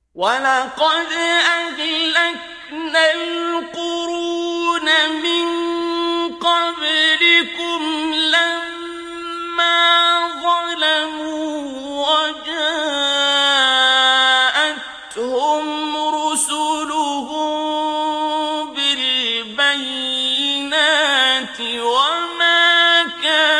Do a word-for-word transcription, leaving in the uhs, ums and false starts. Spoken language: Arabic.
وَلَقَدْ أَهْلَكْنَا الْقُرُونَ مِن قَبْلِكُمْ لَمَّا ظَلَمُوا وَجَاءَتْهُمْ رُسُلُهُم بِالْبَيِّنَاتِ وَمَا كَانُوا